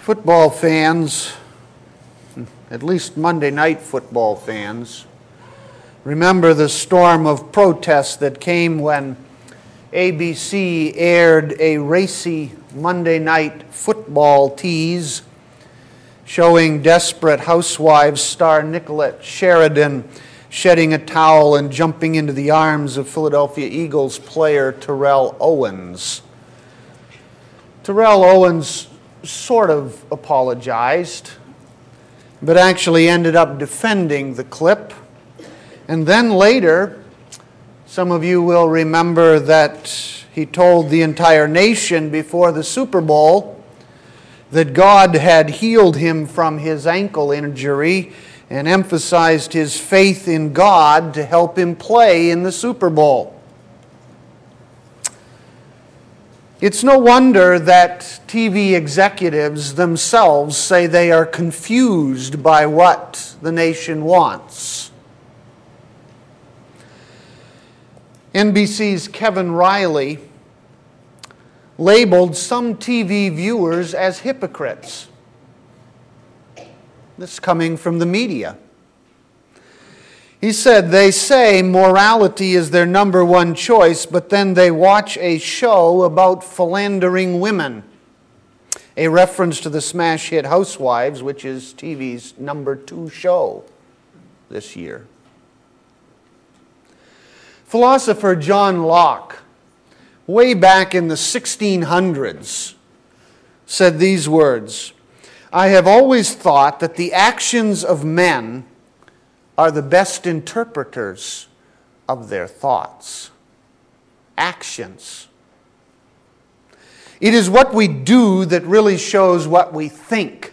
Football fans, at least Monday night football fans, remember the storm of protests that came when ABC aired a racy Monday night football tease showing desperate housewives star Nicolette Sheridan shedding a towel and jumping into the arms of Philadelphia Eagles player Terrell Owens. Terrell Owens sort of apologized, but actually ended up defending the clip. And then later, some of you will remember that he told the entire nation before the Super Bowl that God had healed him from his ankle injury and emphasized his faith in God to help him play in the Super Bowl. It's no wonder that TV executives themselves say they are confused by what the nation wants. NBC's Kevin Riley labeled some TV viewers as hypocrites. This is coming from the media. He said, they say morality is their number one choice, but then they watch a show about philandering women. A reference to the smash hit Housewives, which is TV's number 2 show this year. Philosopher John Locke, way back in the 1600s, said these words, "I have always thought that the actions of men are the best interpreters of their thoughts." Actions. It is what we do that really shows what we think.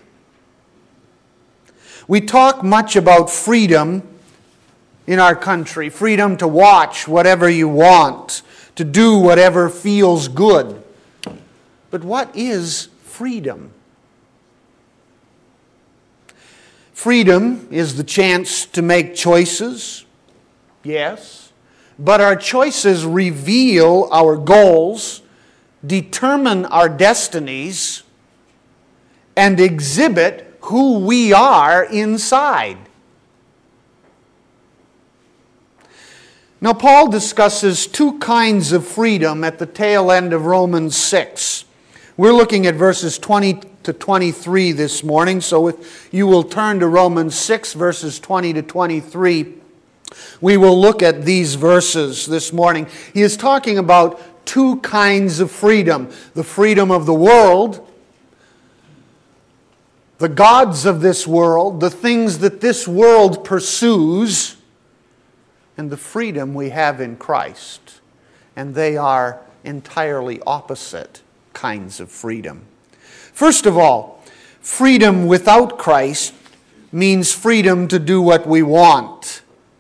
We talk much about freedom in our country, freedom to watch whatever you want, to do whatever feels good. But what is freedom? Freedom is the chance to make choices, yes, but our choices reveal our goals, determine our destinies, and exhibit who we are inside. Now, Paul discusses 2 kinds of freedom at the tail end of Romans 6. We're looking at verses 20 to 23 this morning, so if you will turn to Romans 6, verses 20 to 23, we will look at these verses this morning. He is talking about 2 kinds of freedom: the freedom of the world, the gods of this world, the things that this world pursues, and the freedom we have in Christ. And they are entirely opposite kinds of freedom. First of all, freedom without Christ means freedom to do what we want.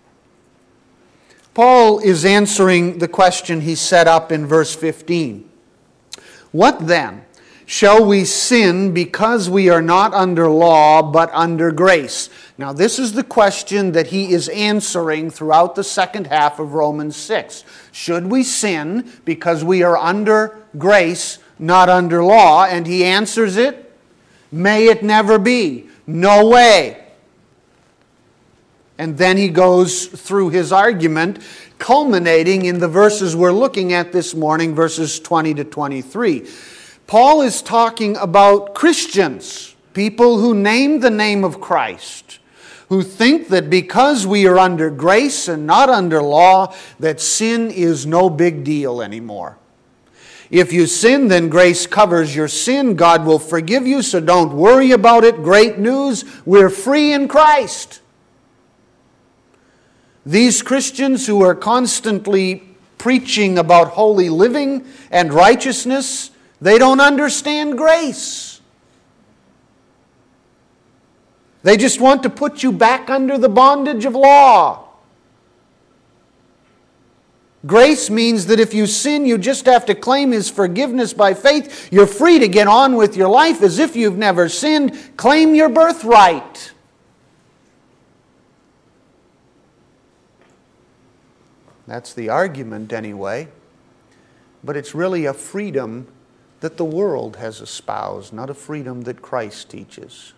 Paul is answering the question he set up in verse 15. What then? Shall we sin because we are not under law but under grace? Now this is the question that he is answering throughout the second half of Romans 6. Should we sin because we are under grace, not under law? And he answers it, may it never be. No way. And then he goes through his argument, culminating in the verses we're looking at this morning, verses 20 to 23. Paul is talking about Christians, people who name the name of Christ, who think that because we are under grace and not under law, that sin is no big deal anymore. If you sin, then grace covers your sin. God will forgive you, so don't worry about it. Great news, we're free in Christ. These Christians who are constantly preaching about holy living and righteousness, they don't understand grace. They just want to put you back under the bondage of law. Grace means that if you sin, you just have to claim His forgiveness by faith. You're free to get on with your life as if you've never sinned. Claim your birthright. That's the argument anyway. But it's really a freedom that the world has espoused, not a freedom that Christ teaches.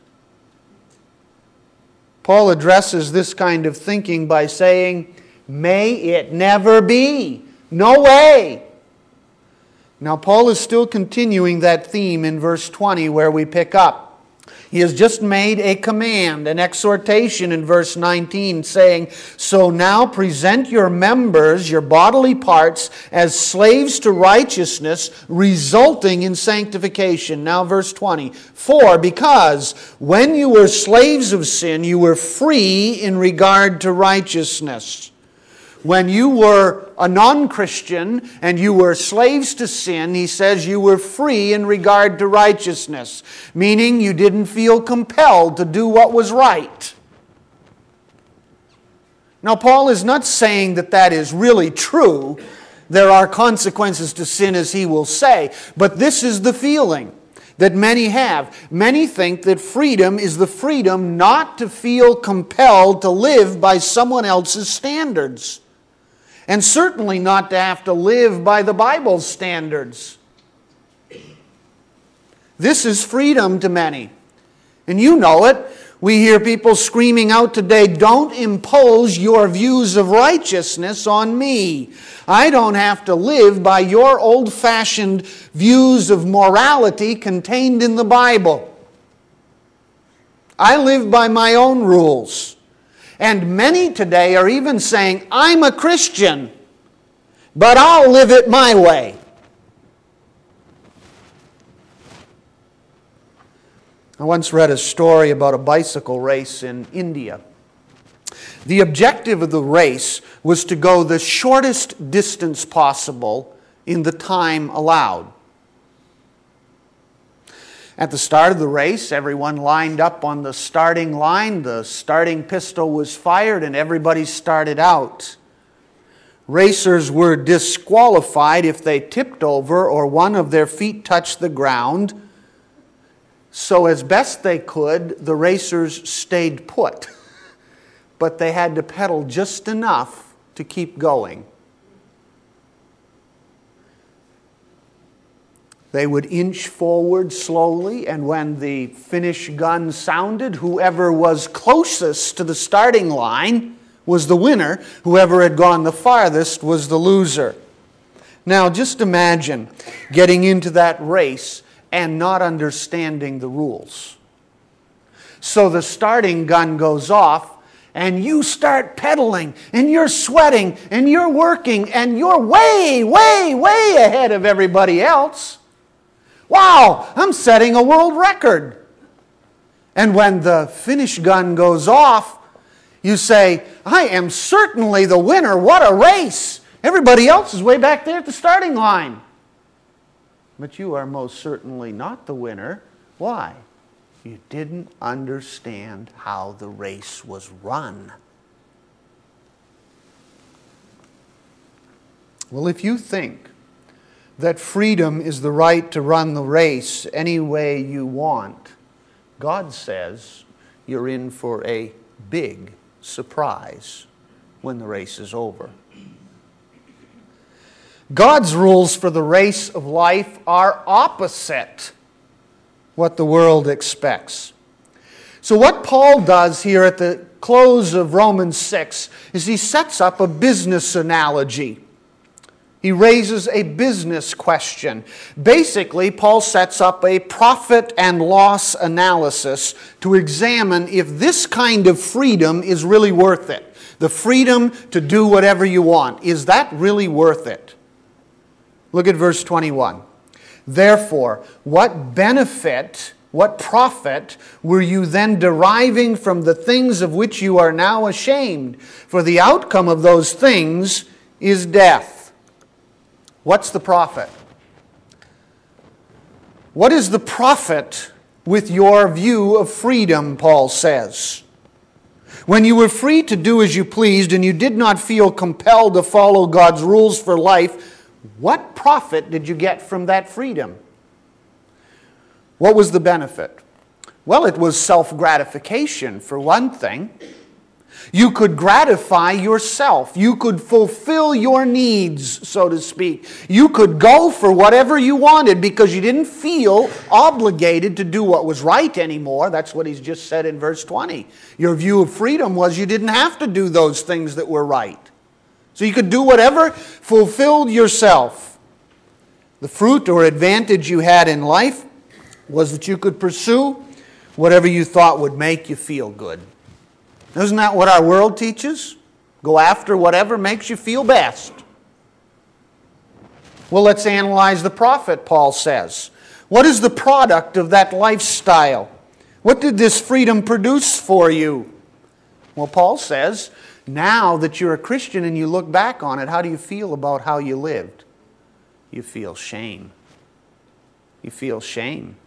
Paul addresses this kind of thinking by saying, may it never be. No way. Now, Paul is still continuing that theme in verse 20 where we pick up. He has just made a command, an exhortation in verse 19 saying, so now present your members, your bodily parts, as slaves to righteousness, resulting in sanctification. Now verse 20. For because when you were slaves of sin, you were free in regard to righteousness. When you were a non-Christian and you were slaves to sin, he says you were free in regard to righteousness, meaning you didn't feel compelled to do what was right. Now, Paul is not saying that that is really true. There are consequences to sin, as he will say, but this is the feeling that many have. Many think that freedom is the freedom not to feel compelled to live by someone else's standards. And certainly not to have to live by the Bible's standards. This is freedom to many. And you know it. We hear people screaming out today, don't impose your views of righteousness on me. I don't have to live by your old-fashioned views of morality contained in the Bible. I live by my own rules. And many today are even saying, I'm a Christian, but I'll live it my way. I once read a story about a bicycle race in India. The objective of the race was to go the shortest distance possible in the time allowed. At the start of the race, everyone lined up on the starting line. The starting pistol was fired and everybody started out. Racers were disqualified if they tipped over or one of their feet touched the ground. So as best they could, the racers stayed put. But they had to pedal just enough to keep going. They would inch forward slowly, and when the finish gun sounded, whoever was closest to the starting line was the winner. Whoever had gone the farthest was the loser. Now, just imagine getting into that race and not understanding the rules. So the starting gun goes off, and you start pedaling, and you're sweating, and you're working, and you're way, way, way ahead of everybody else. Wow, I'm setting a world record. And when the finish gun goes off, you say, I am certainly the winner. What a race. Everybody else is way back there at the starting line. But you are most certainly not the winner. Why? You didn't understand how the race was run. Well, if you think that freedom is the right to run the race any way you want, God says you're in for a big surprise when the race is over. God's rules for the race of life are opposite what the world expects. So what Paul does here at the close of Romans 6 is he sets up a business analogy. He raises a business question. Basically, Paul sets up a profit and loss analysis to examine if this kind of freedom is really worth it. The freedom to do whatever you want. Is that really worth it? Look at verse 21. Therefore, what benefit, what profit were you then deriving from the things of which you are now ashamed? For the outcome of those things is death. What's the profit? What is the profit with your view of freedom, Paul says? When you were free to do as you pleased and you did not feel compelled to follow God's rules for life, what profit did you get from that freedom? What was the benefit? Well, it was self-gratification, for one thing. You could gratify yourself. You could fulfill your needs, so to speak. You could go for whatever you wanted because you didn't feel obligated to do what was right anymore. That's what he's just said in verse 20. Your view of freedom was you didn't have to do those things that were right. So you could do whatever fulfilled yourself. The fruit or advantage you had in life was that you could pursue whatever you thought would make you feel good. Isn't that what our world teaches? Go after whatever makes you feel best. Well, let's analyze the prophet, Paul says. What is the product of that lifestyle? What did this freedom produce for you? Well, Paul says, now that you're a Christian and you look back on it, how do you feel about how you lived? You feel shame. You feel shame.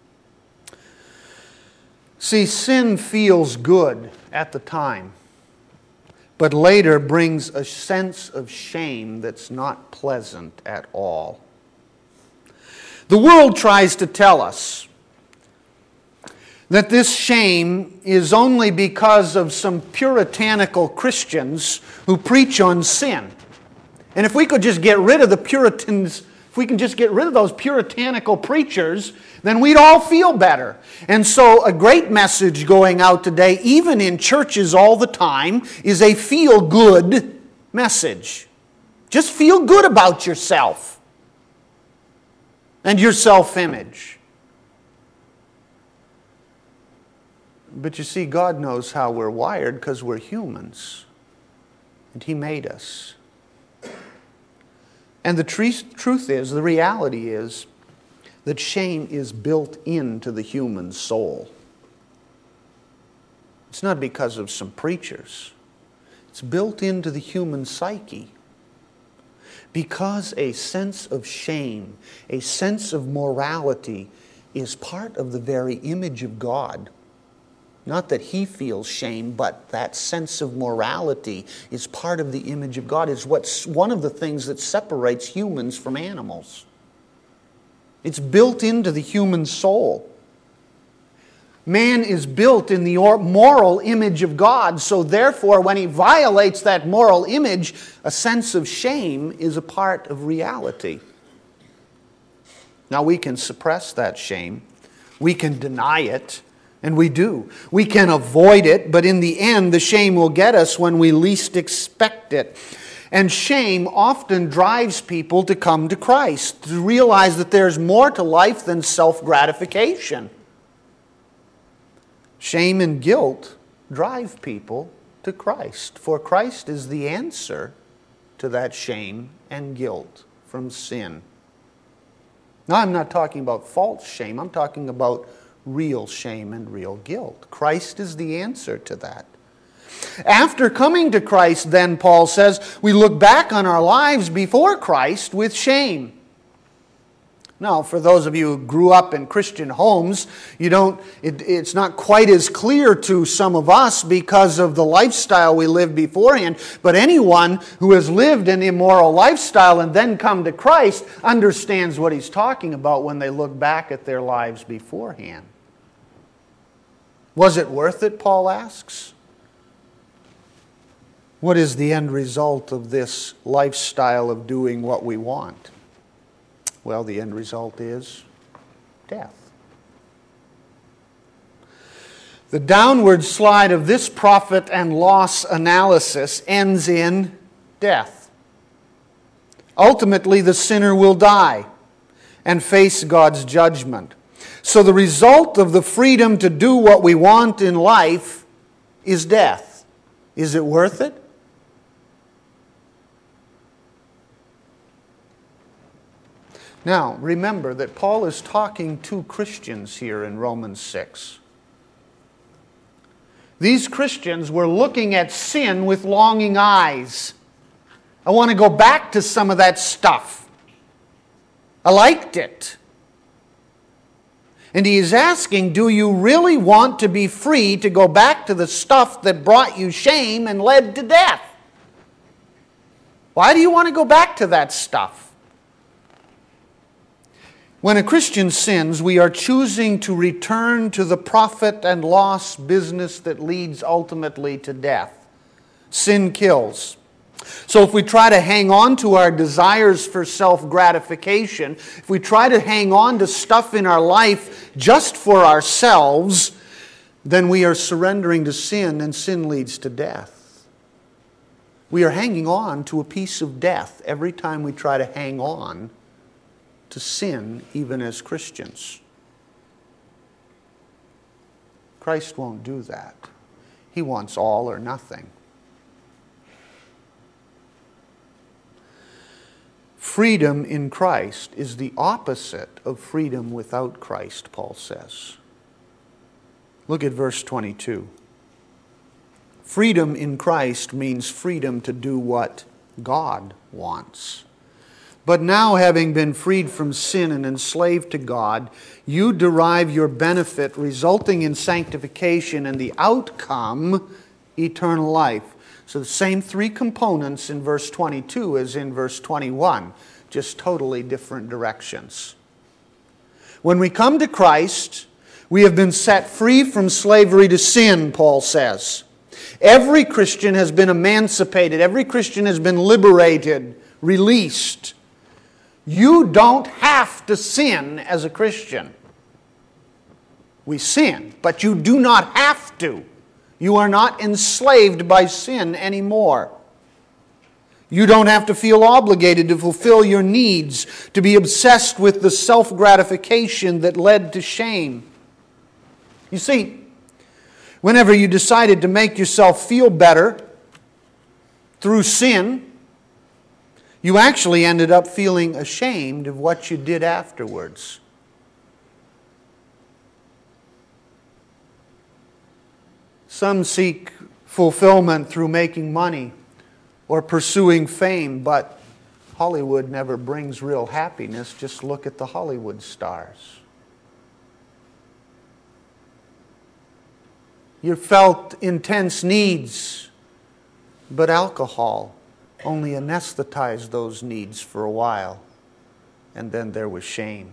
See, sin feels good at the time, but later brings a sense of shame that's not pleasant at all. The world tries to tell us that this shame is only because of some puritanical Christians who preach on sin. And if we could just get rid of the Puritans, if we can just get rid of those puritanical preachers, then we'd all feel better. And so a great message going out today, even in churches all the time, is a feel-good message. Just feel good about yourself and your self-image. But you see, God knows how we're wired because we're humans. And He made us. And the truth is, the reality is, that shame is built into the human soul. It's not because of some preachers. It's built into the human psyche. Because a sense of shame, a sense of morality, is part of the very image of God. Not that He feels shame, but that sense of morality is part of the image of God. It's one of the things that separates humans from animals. It's built into the human soul. Man is built in the moral image of God, so therefore when he violates that moral image, a sense of shame is a part of reality. Now we can suppress that shame. We can deny it, and we do. We can avoid it, but in the end the shame will get us when we least expect it. And shame often drives people to come to Christ, to realize that there's more to life than self-gratification. Shame and guilt drive people to Christ, for Christ is the answer to that shame and guilt from sin. Now, I'm not talking about false shame. I'm talking about real shame and real guilt. Christ is the answer to that. After coming to Christ, then, Paul says, we look back on our lives before Christ with shame. Now, for those of you who grew up in Christian homes, it's not quite as clear to some of us because of the lifestyle we lived beforehand. But anyone who has lived an immoral lifestyle and then come to Christ understands what he's talking about when they look back at their lives beforehand. Was it worth it, Paul asks? What is the end result of this lifestyle of doing what we want? Well, the end result is death. The downward slide of this profit and loss analysis ends in death. Ultimately, the sinner will die and face God's judgment. So the result of the freedom to do what we want in life is death. Is it worth it? Now, remember that Paul is talking to Christians here in Romans 6. These Christians were looking at sin with longing eyes. I want to go back to some of that stuff. I liked it. And he is asking, do you really want to be free to go back to the stuff that brought you shame and led to death? Why do you want to go back to that stuff? When a Christian sins, we are choosing to return to the profit and loss business that leads ultimately to death. Sin kills. So if we try to hang on to our desires for self-gratification, if we try to hang on to stuff in our life just for ourselves, then we are surrendering to sin, and sin leads to death. We are hanging on to a piece of death every time we try to hang on to sin, even as Christians. Christ won't do that. He wants all or nothing. Freedom in Christ is the opposite of freedom without Christ, Paul says. Look at verse 22. Freedom in Christ means freedom to do what God wants. But now, having been freed from sin and enslaved to God, you derive your benefit resulting in sanctification and the outcome, eternal life. So the same three components in verse 22 as in verse 21, just totally different directions. When we come to Christ, we have been set free from slavery to sin, Paul says. Every Christian has been emancipated. Every Christian has been liberated, released. You don't have to sin as a Christian. We sin, but you do not have to. You are not enslaved by sin anymore. You don't have to feel obligated to fulfill your needs, to be obsessed with the self-gratification that led to shame. You see, whenever you decided to make yourself feel better through sin, you actually ended up feeling ashamed of what you did afterwards. Some seek fulfillment through making money or pursuing fame, but Hollywood never brings real happiness. Just look at the Hollywood stars. You felt intense needs, but alcohol only anesthetized those needs for a while, and then there was shame.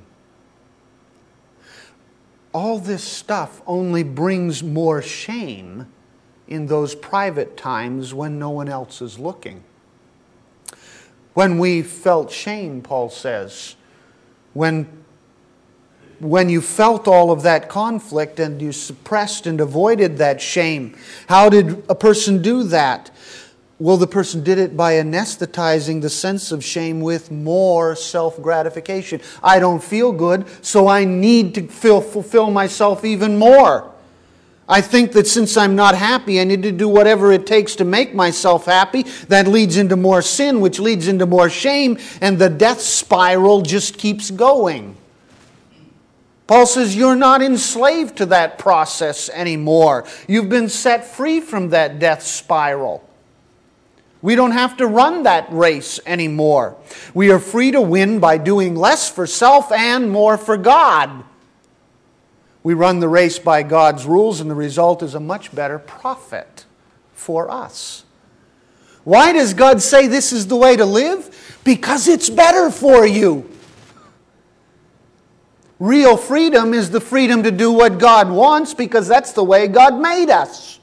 All this stuff only brings more shame in those private times when no one else is looking. When we felt shame, Paul says, when you felt all of that conflict and you suppressed and avoided that shame, how did a person do that? Well, the person did it by anesthetizing the sense of shame with more self-gratification. I don't feel good, so I need to fulfill myself even more. I think that since I'm not happy, I need to do whatever it takes to make myself happy. That leads into more sin, which leads into more shame, and the death spiral just keeps going. Paul says you're not enslaved to that process anymore. You've been set free from that death spiral. We don't have to run that race anymore. We are free to win by doing less for self and more for God. We run the race by God's rules, and the result is a much better profit for us. Why does God say this is the way to live? Because it's better for you. Real freedom is the freedom to do what God wants, because that's the way God made us.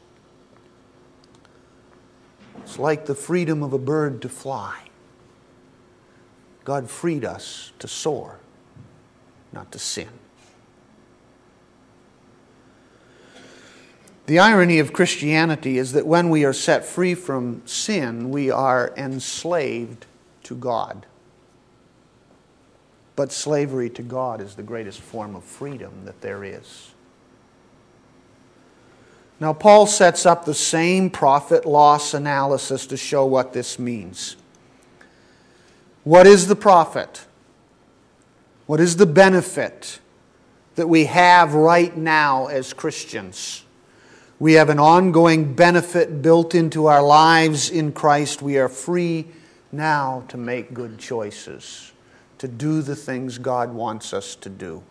It's like the freedom of a bird to fly. God freed us to soar, not to sin. The irony of Christianity is that when we are set free from sin, we are enslaved to God. But slavery to God is the greatest form of freedom that there is. Now, Paul sets up the same profit-loss analysis to show what this means. What is the profit? What is the benefit that we have right now as Christians? We have an ongoing benefit built into our lives in Christ. We are free now to make good choices, to do the things God wants us to do.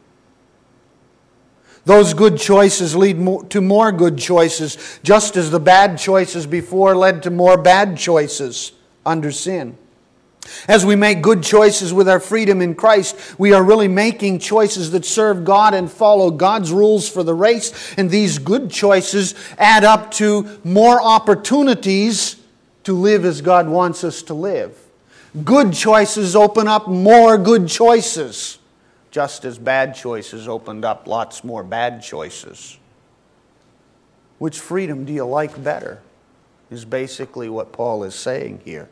Those good choices lead to more good choices, just as the bad choices before led to more bad choices under sin. As we make good choices with our freedom in Christ, we are really making choices that serve God and follow God's rules for the race. And these good choices add up to more opportunities to live as God wants us to live. Good choices open up more good choices, just as bad choices opened up lots more bad choices. Which freedom do you like better? Is basically what Paul is saying here.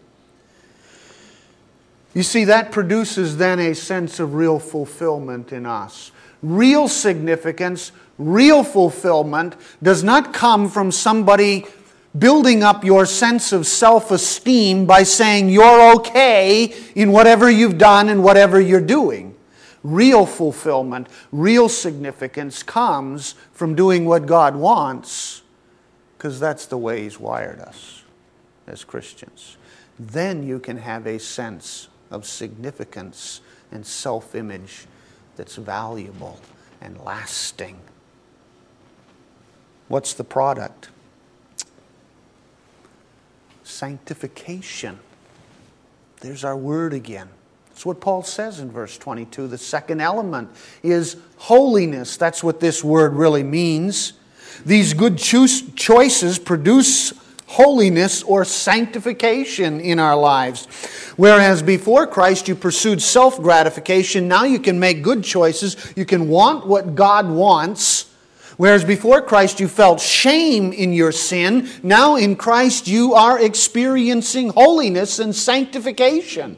You see, that produces then a sense of real fulfillment in us. Real significance, real fulfillment does not come from somebody building up your sense of self-esteem by saying you're okay in whatever you've done and whatever you're doing. Real fulfillment, real significance comes from doing what God wants, because that's the way He's wired us as Christians. Then you can have a sense of significance and self-image that's valuable and lasting. What's the product? Sanctification. There's our word again. That's what Paul says in verse 22. The second element is holiness. That's what this word really means. These good choices produce holiness or sanctification in our lives. Whereas before Christ you pursued self-gratification, now you can make good choices. You can want what God wants. Whereas before Christ you felt shame in your sin, now in Christ you are experiencing holiness and sanctification.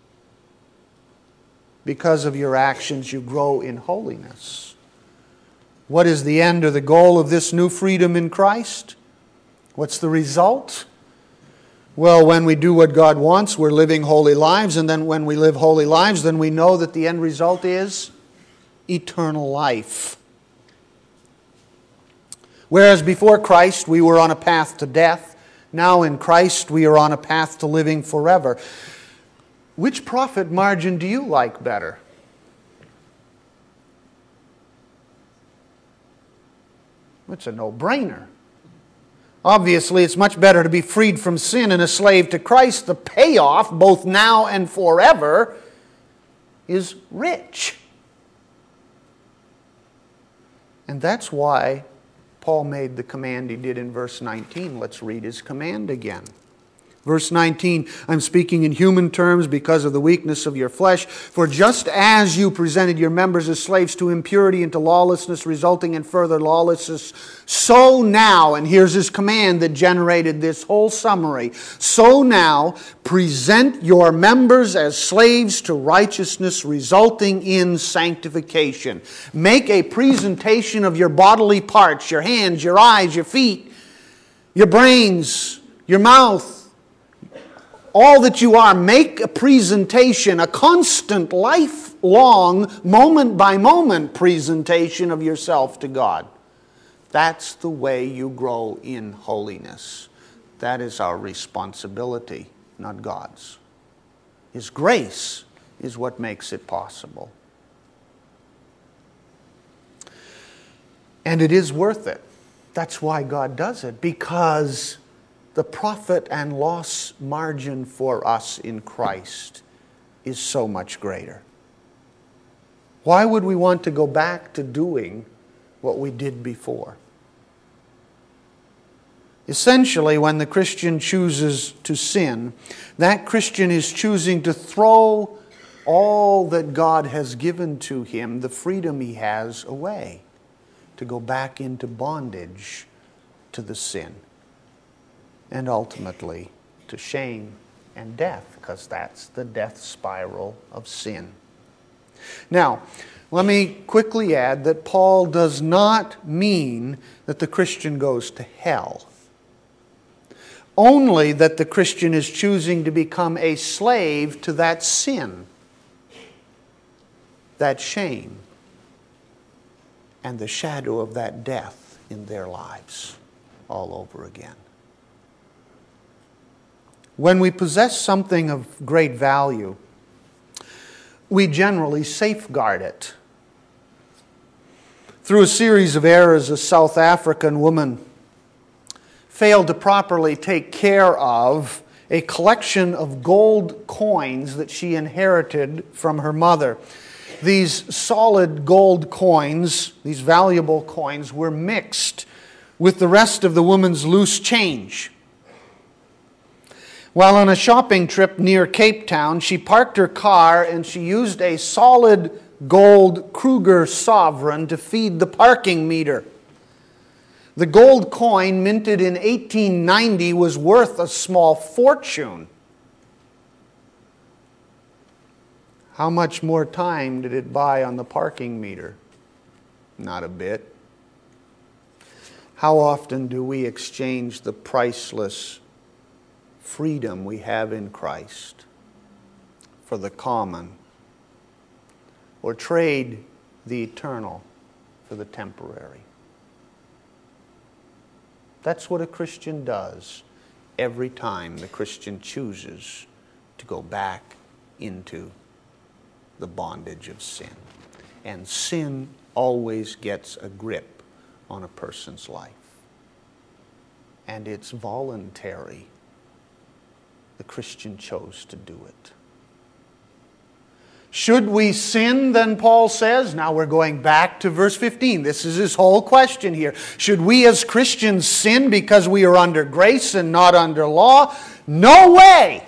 Because of your actions you grow in holiness. What is the end or the goal of this new freedom in Christ? What's the result? Well, when we do what God wants, we're living holy lives, and then when we live holy lives, then we know that the end result is eternal life. Whereas before Christ we were on a path to death, now in Christ we are on a path to living forever. Which profit margin do you like better? It's a no-brainer. Obviously, it's much better to be freed from sin and a slave to Christ. The payoff, both now and forever, is rich. And that's why Paul made the command he did in verse 19. Let's read his command again. Verse 19, I'm speaking in human terms because of the weakness of your flesh. For just as you presented your members as slaves to impurity and to lawlessness, resulting in further lawlessness, so now, and here's his command that generated this whole summary, so now present your members as slaves to righteousness, resulting in sanctification. Make a presentation of your bodily parts, your hands, your eyes, your feet, your brains, your mouth, all that you are. Make a presentation, a constant, lifelong, moment-by-moment presentation of yourself to God. That's the way you grow in holiness. That is our responsibility, not God's. His grace is what makes it possible. And it is worth it. That's why God does it, because the profit and loss margin for us in Christ is so much greater. Why would we want to go back to doing what we did before? Essentially, when the Christian chooses to sin, that Christian is choosing to throw all that God has given to him, the freedom he has, away, to go back into bondage to the sin. And ultimately to shame and death, because that's the death spiral of sin. Now, let me quickly add that Paul does not mean that the Christian goes to hell. Only that the Christian is choosing to become a slave to that sin, that shame, and the shadow of that death in their lives all over again. When we possess something of great value, we generally safeguard it. Through a series of errors, a South African woman failed to properly take care of a collection of gold coins that she inherited from her mother. These solid gold coins, these valuable coins, were mixed with the rest of the woman's loose change. While on a shopping trip near Cape Town, she parked her car and she used a solid gold Kruger sovereign to feed the parking meter. The gold coin, minted in 1890, was worth a small fortune. How much more time did it buy on the parking meter? Not a bit. How often do we exchange the priceless freedom we have in Christ for the common, or trade the eternal for the temporary? That's what a Christian does every time the Christian chooses to go back into the bondage of sin. And sin always gets a grip on a person's life. And it's voluntary. The Christian chose to do it. Should we sin, then Paul says? Now we're going back to verse 15. This is his whole question here. Should we as Christians sin because we are under grace and not under law? No way!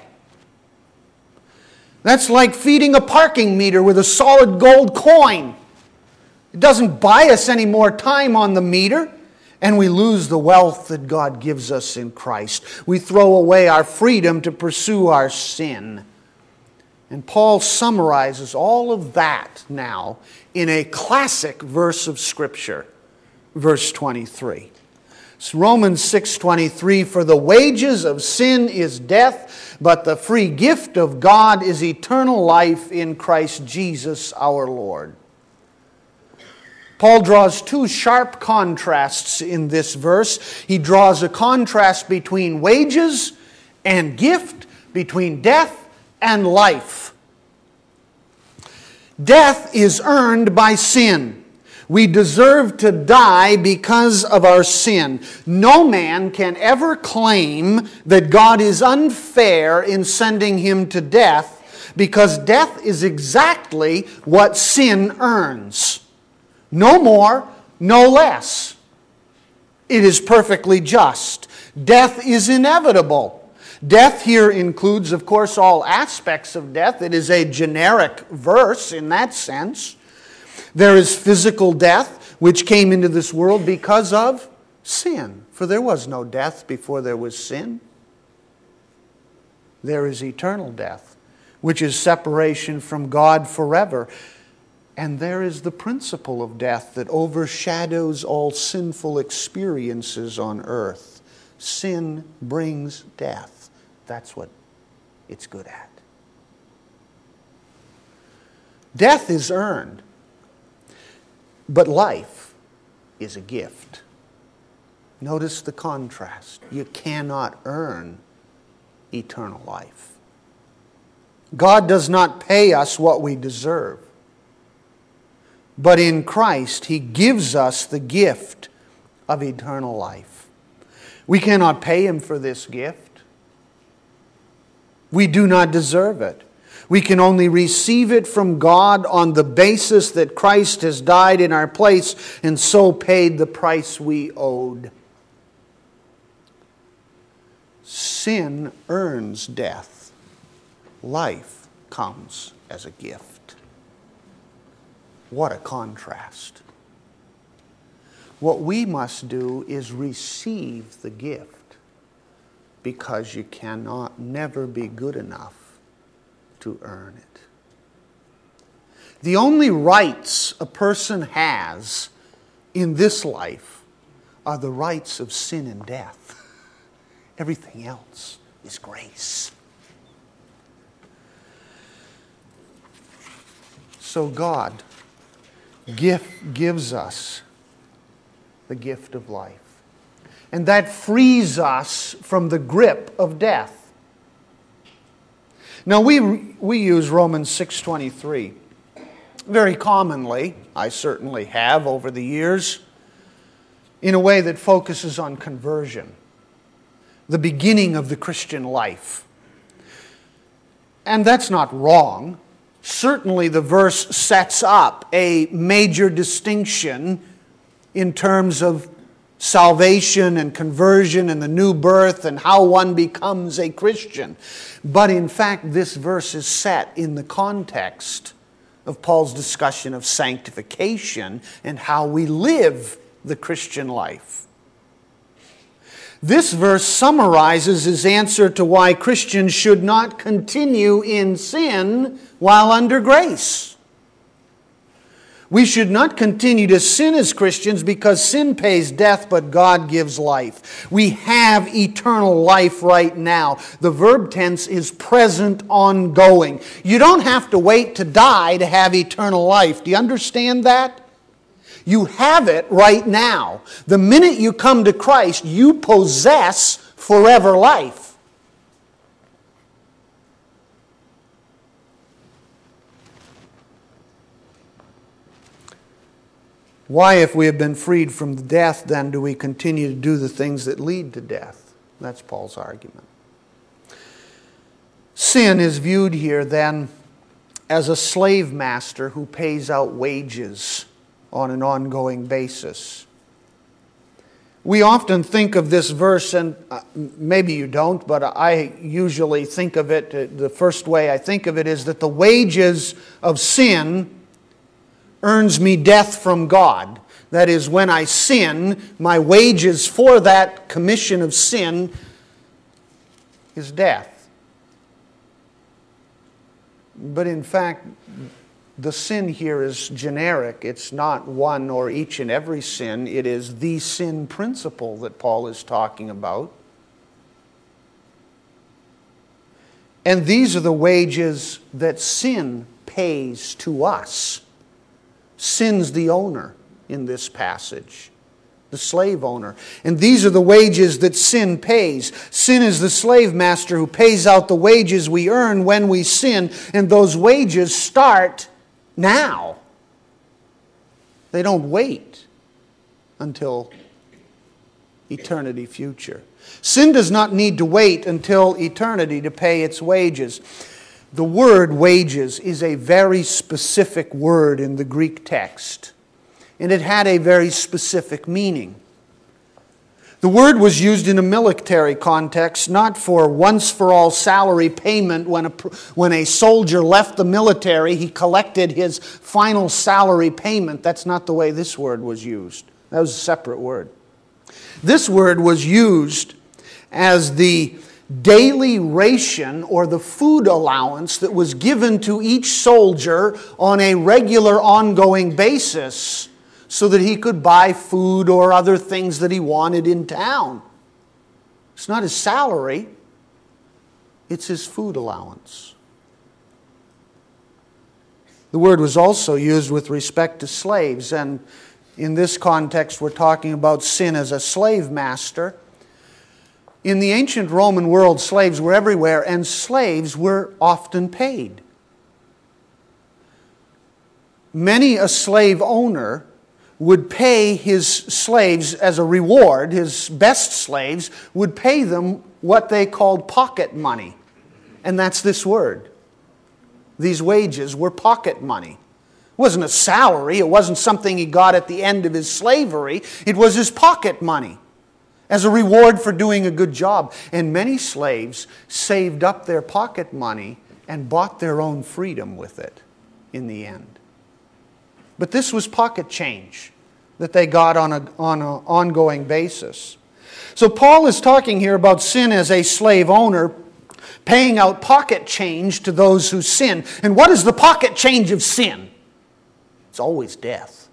That's like feeding a parking meter with a solid gold coin. It doesn't buy us any more time on the meter, and we lose the wealth that God gives us in Christ. We throw away our freedom to pursue our sin. And Paul summarizes all of that now in a classic verse of Scripture, verse 23. It's Romans 6:23, for the wages of sin is death, but the free gift of God is eternal life in Christ Jesus our Lord. Paul draws two sharp contrasts in this verse. He draws a contrast between wages and gift, between death and life. Death is earned by sin. We deserve to die because of our sin. No man can ever claim that God is unfair in sending him to death, because death is exactly what sin earns. No more, no less. It is perfectly just. Death is inevitable. Death here includes, of course, all aspects of death. It is a generic verse in that sense. There is physical death, which came into this world because of sin. For there was no death before there was sin. There is eternal death, which is separation from God forever. And there is the principle of death that overshadows all sinful experiences on earth. Sin brings death. That's what it's good at. Death is earned, but life is a gift. Notice the contrast. You cannot earn eternal life. God does not pay us what we deserve. But in Christ, He gives us the gift of eternal life. We cannot pay Him for this gift. We do not deserve it. We can only receive it from God on the basis that Christ has died in our place and so paid the price we owed. Sin earns death. Life comes as a gift. What a contrast. What we must do is receive the gift, because you cannot never be good enough to earn it. The only rights a person has in this life are the rights of sin and death. Everything else is grace. So God gives us the gift of life. And that frees us from the grip of death. Now we use Romans 6:23 very commonly, I certainly have over the years, in a way that focuses on conversion, the beginning of the Christian life. And that's not wrong. Certainly the verse sets up a major distinction in terms of salvation and conversion and the new birth and how one becomes a Christian. But in fact, this verse is set in the context of Paul's discussion of sanctification and how we live the Christian life. This verse summarizes his answer to why Christians should not continue in sin while under grace. We should not continue to sin as Christians because sin pays death, but God gives life. We have eternal life right now. The verb tense is present, ongoing. You don't have to wait to die to have eternal life. Do you understand that? You have it right now. The minute you come to Christ, you possess forever life. Why, if we have been freed from death, then do we continue to do the things that lead to death? That's Paul's argument. Sin is viewed here then as a slave master who pays out wages on an ongoing basis. We often think of this verse, and maybe you don't, but I usually think of it, the first way I think of it is that the wages of sin earns me death from God. That is, when I sin, my wages for that commission of sin is death. But in fact, the sin here is generic. It's not one or each and every sin. It is the sin principle that Paul is talking about. And these are the wages that sin pays to us. Sin's the owner in this passage, the slave owner. And these are the wages that sin pays. Sin is the slave master who pays out the wages we earn when we sin, and those wages start now. They don't wait until eternity future. Sin does not need to wait until eternity to pay its wages. The word wages is a very specific word in the Greek text, and it had a very specific meaning. The word was used in a military context, not for once-for-all salary payment. When a soldier left the military, he collected his final salary payment. That's not the way this word was used. That was a separate word. This word was used as the daily ration or the food allowance that was given to each soldier on a regular ongoing basis so that he could buy food or other things that he wanted in town. It's not his salary, it's his food allowance. The word was also used with respect to slaves, and in this context we're talking about sin as a slave master. In the ancient Roman world, slaves were everywhere, and slaves were often paid. Many a slave owner would pay his slaves as a reward. His best slaves would pay them what they called pocket money. And that's this word. These wages were pocket money. It wasn't a salary. It wasn't something he got at the end of his slavery. It was his pocket money as a reward for doing a good job. And many slaves saved up their pocket money and bought their own freedom with it in the end. But this was pocket change that they got on an ongoing basis. So Paul is talking here about sin as a slave owner paying out pocket change to those who sin. And what is the pocket change of sin? It's always death.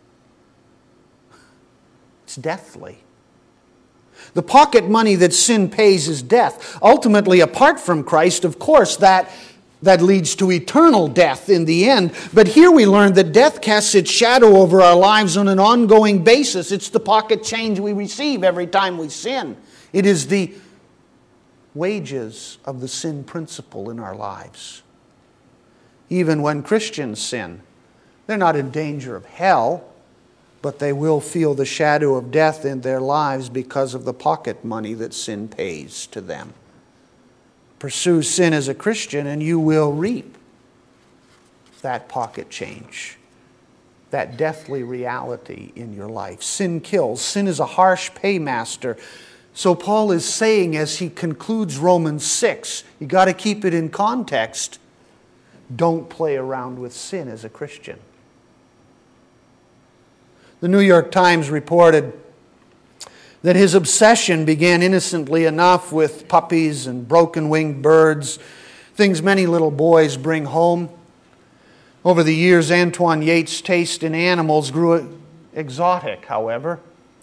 It's deathly. The pocket money that sin pays is death. Ultimately, apart from Christ, of course, that leads to eternal death in the end. But here we learn that death casts its shadow over our lives on an ongoing basis. It's the pocket change we receive every time we sin. It is the wages of the sin principle in our lives. Even when Christians sin, they're not in danger of hell, but they will feel the shadow of death in their lives because of the pocket money that sin pays to them. Pursue sin as a Christian and you will reap that pocket change. that deathly reality in your life. Sin kills. Sin is a harsh paymaster. So Paul is saying as he concludes Romans 6, you got to keep it in context. Don't play around with sin as a Christian. The New York Times reported that his obsession began innocently enough with puppies and broken-winged birds, things many little boys bring home. Over the years, Antoine Yates' taste in animals grew exotic, however.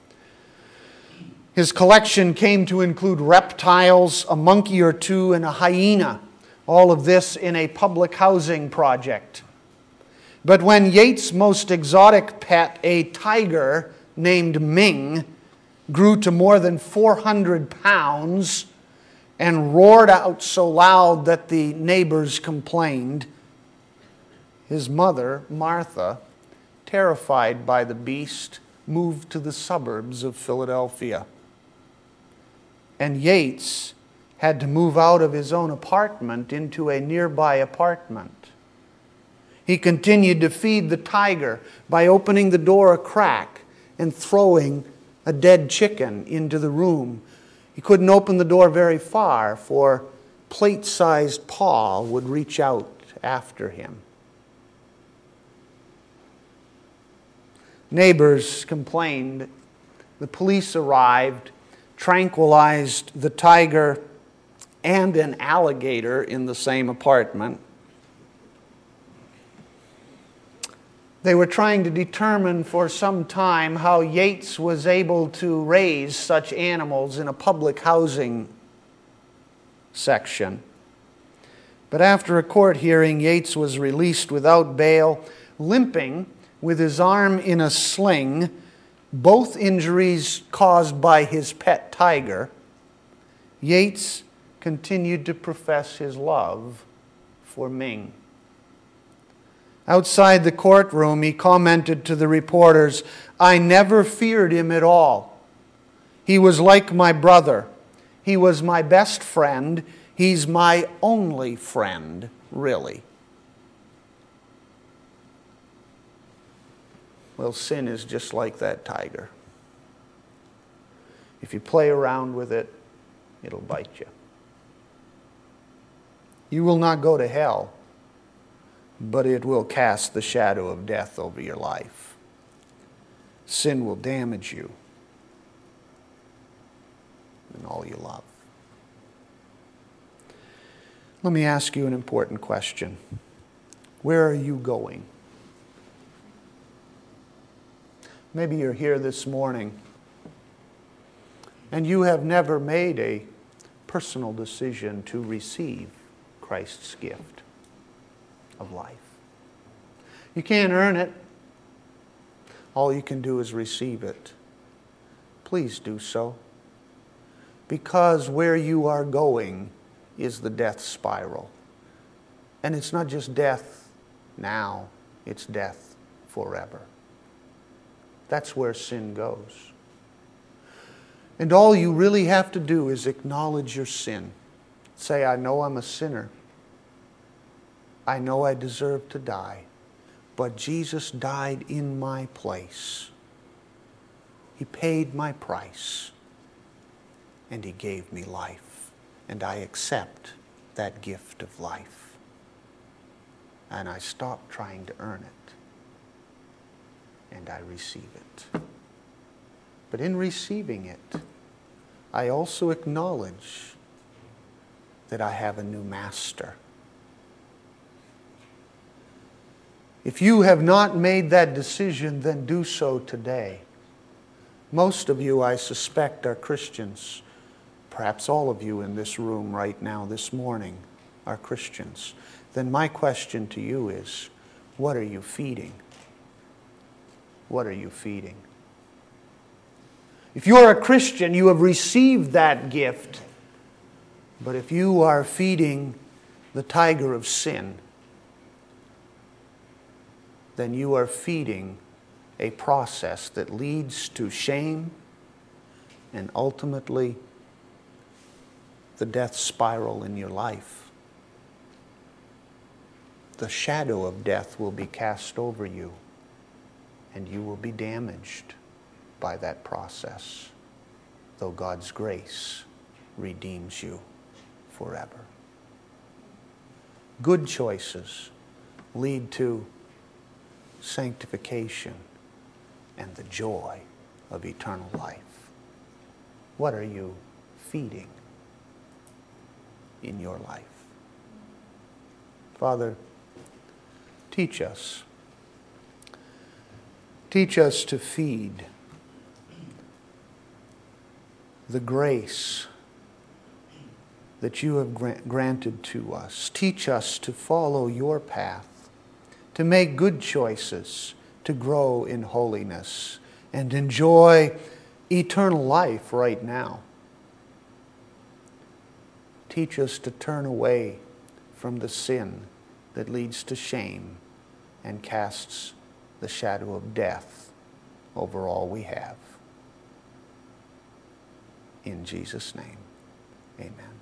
His collection came to include reptiles, a monkey or two, and a hyena. All of this in a public housing project. But when Yates' most exotic pet, a tiger named Ming, grew to more than 400 pounds and roared out so loud that the neighbors complained, his mother, Martha, terrified by the beast, moved to the suburbs of Philadelphia. And Yates had to move out of his own apartment into a nearby apartment. He continued to feed the tiger by opening the door a crack and throwing a dead chicken into the room. He couldn't open the door very far, for plate-sized paw would reach out after him. Neighbors complained. The police arrived, tranquilized the tiger and an alligator in the same apartment. They were trying to determine for some time how Yates was able to raise such animals in a public housing section. But after a court hearing, Yates was released without bail, limping with his arm in a sling, both injuries caused by his pet tiger. Yates continued to profess his love for Ming. Outside the courtroom, he commented to the reporters, "I never feared him at all. He was like my brother. He was my best friend. He's my only friend, really." Well, sin is just like that tiger. If you play around with it, it'll bite you. You will not go to hell, but it will cast the shadow of death over your life. Sin will damage you and all you love. Let me ask you an important question. Where are you going? Maybe you're here this morning and you have never made a personal decision to receive Christ's gift of life. You can't earn it. All you can do is receive it. Please do so. Because where you are going is the death spiral. And it's not just death now, it's death forever. That's where sin goes. And all you really have to do is acknowledge your sin. Say, I know I'm a sinner. I know I deserve to die. But Jesus died in my place. He paid my price. And He gave me life. And I accept that gift of life. And I stop trying to earn it. And I receive it. But in receiving it, I also acknowledge that I have a new master. If you have not made that decision, then do so today. Most of you, I suspect, are Christians. Perhaps all of you in this room right now, this morning, are Christians. Then my question to you is, what are you feeding? What are you feeding? If you're a Christian, you have received that gift. But if you are feeding the tiger of sin, then you are feeding a process that leads to shame and ultimately the death spiral in your life. The shadow of death will be cast over you. and you will be damaged by that process, though God's grace redeems you forever. Good choices lead to sanctification and the joy of eternal life. What are you feeding in your life? Father, teach us. Teach us to feed the grace that you have granted to us. Teach us to follow your path, to make good choices, to grow in holiness, and enjoy eternal life right now. Teach us to turn away from the sin that leads to shame and casts the shadow of death over all we have. In Jesus' name, amen.